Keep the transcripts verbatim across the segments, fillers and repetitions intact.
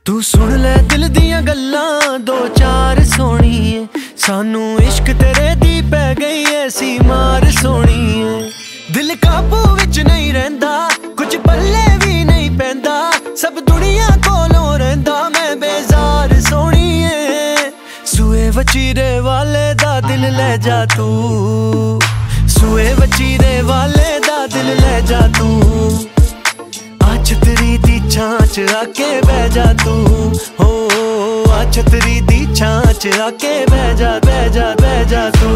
तू सुन ले दिल दियां गल्लां दो चार सोहणीए, सानू इश्क तेरे दी पै गई ऐसी मार सोहणीए। दिल काबू विच नहीं रहिंदा, कुछ पल्ले भी नहीं पैंदा, सब दुनिया कोलों रहिंदा मैं बेजार सोहणीए। सूए वचीरे वाले दा दिल ले जा तू, सूए वचीरे वाले दा दिल ले जा तू। छतरी दी छांच आके बह जा तू, हो आ छतरी दी छांच आके बह जा बह जा बह जा तू।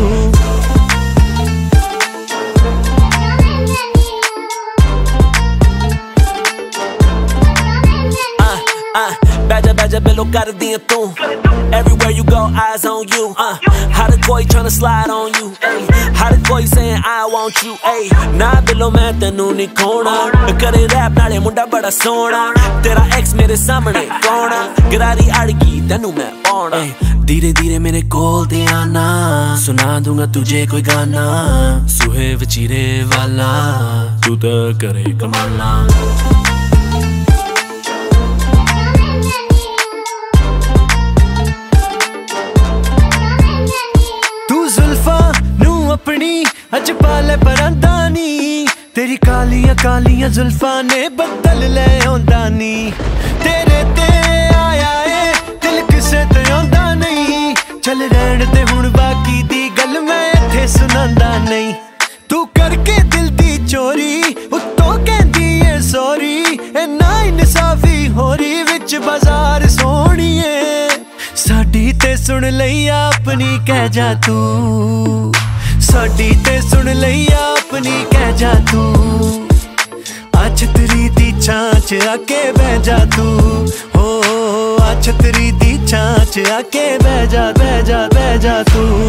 बैजा बैजा बिलो कर दिया तू, everywhere you go eyes on you. uh, How the boy tryna slide on you, ay. How the boy saying I want you, ay. ना बिलो मैं तेनू नहीं खोना, करे रैप नाले मुंडा बड़ा सोना। तेरा एक्स मेरे सामने कौना, गरारी अड़गी तेनू मैं पाना। धीरे धीरे मेरे कोल दे आना, सुना दूंगा तुझे कोई गाना। सुहे वचीरे वाला तू तो करे कमाला। अपनी अज पाले परांदा नी, तेरी कालियां कालियां जुल्फां ने बदल ले आंदा नी। तेरे ते आया ए दिल किसे ते आंदा नहीं, चल रहन दे हुण बाकी दी गल मैं इत्थे सुनांदा नहीं। तू करके दिल दी चोरी उत्तों कहंदी ए सॉरी, इन्ना इंसाफी होरी विच बाजार सोहणीए। साडी ते सुन लईया अपनी कह जा तू, साडी ते सुन लईया अपनी कह जा तू। आ छतरी दी छांच आके बह जा तू, हो आ छतरी दी छांच आके बह जा बह जा बह जा तू।